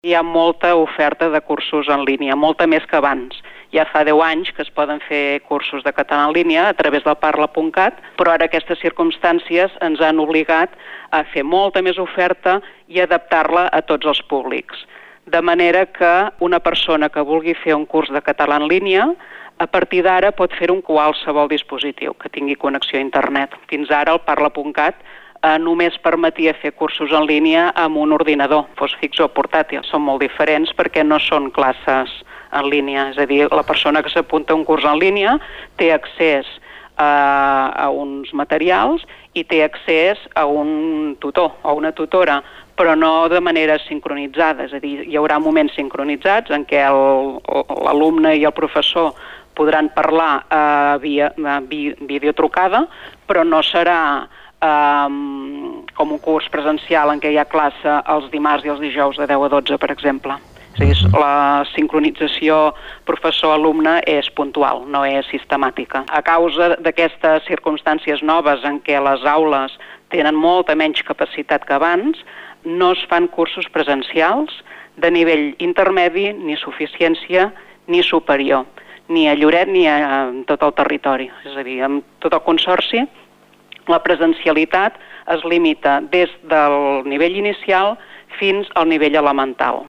Hi ha molta oferta de cursos en línia, molta més que abans. Ja fa 10 anys que es poden fer cursos de català en línia a través del parla.cat, però ara aquestes circumstàncies ens han obligat a fer molta més oferta i adaptar-la a tots els públics. De manera que una persona que vulgui fer un curs de català en línia, a partir d'ara pot fer-ho en qualsevol dispositiu que tingui connexió a internet. Fins ara el parla.cat només permetia fer cursos en línia amb un ordinador, fos fix o portàtil. Són molt diferents perquè no són classes en línia, és a dir, la persona que s'apunta a un curs en línia té accés a uns materials i té accés a un tutor o una tutora, però no de manera sincronitzada, és a dir, hi haurà moments sincronitzats en què l'alumne i el professor podran parlar via videotrucada, però no serà com un curs presencial en què hi ha classe els dimarts i els dijous de 10 a 12, per exemple. És a dir, la sincronització professor-alumne és puntual, no és sistemàtica. A causa d'aquestes circumstàncies noves en què les aules tenen molta menys capacitat que abans, no es fan cursos presencials de nivell intermedi, ni suficiència, ni superior, ni a Lloret ni a tot el territori. És a dir, amb tot el consorci, la presencialitat es limita des del nivell inicial fins al nivell elemental.